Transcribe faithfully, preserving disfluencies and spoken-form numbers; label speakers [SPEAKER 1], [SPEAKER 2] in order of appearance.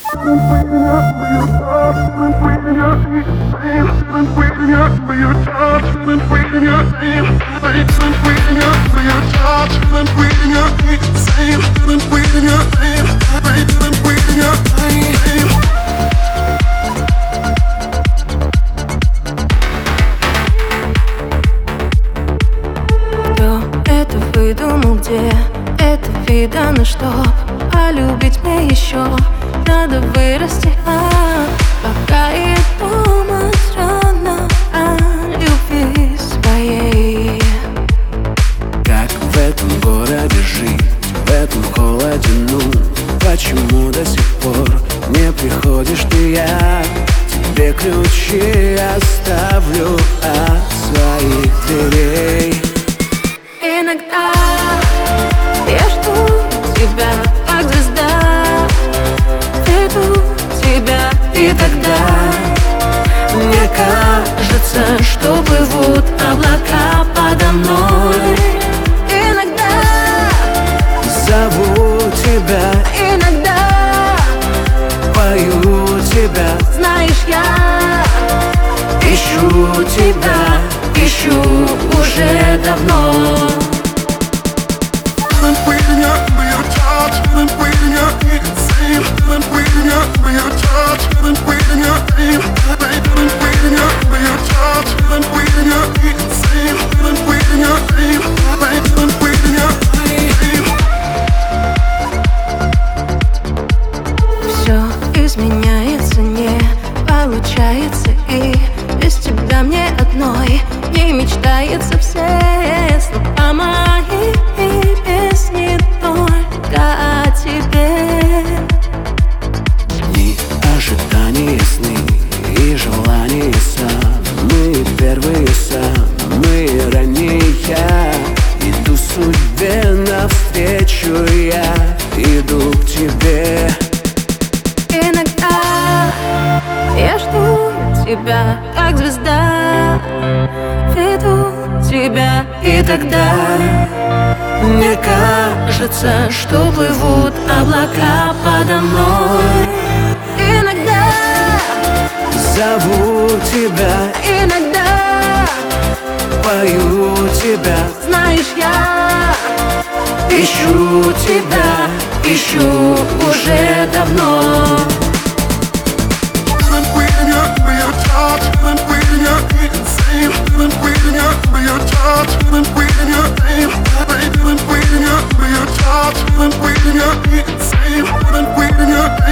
[SPEAKER 1] Это выдумал, где это видано, чтоб полюбить мне еще надо вырасти, а пока я думать рано о любви своей.
[SPEAKER 2] Как в этом городе жить, в этом холоде, ну почему до сих пор не приходишь ты? Я тебе ключи оставлю от своих дверей.
[SPEAKER 1] Иногда я жду тебя, как звезда, веду тебя, и тогда мне кажется, что плывут облака подо мной. Иногда
[SPEAKER 2] зову тебя,
[SPEAKER 1] иногда
[SPEAKER 2] пою тебя,
[SPEAKER 1] знаешь, я
[SPEAKER 2] ищу тебя,
[SPEAKER 1] ищу уже давно. Все изменяется, не получается, и без тебя мне одной не мечтается. Все слова мои и песни только о тебе.
[SPEAKER 2] дни ожидания ясны и желания самые первые, самые ранние. Я иду судьбе навстречу, я иду к тебе.
[SPEAKER 1] Иногда я жду тебя, как звезда, веду тебя, и тогда мне кажется, что плывут облака подо мной. Иногда
[SPEAKER 2] зову тебя,
[SPEAKER 1] иногда
[SPEAKER 2] пою тебя,
[SPEAKER 1] знаешь, я
[SPEAKER 2] ищу тебя,
[SPEAKER 1] ищу уже давно.
[SPEAKER 3] Waiting,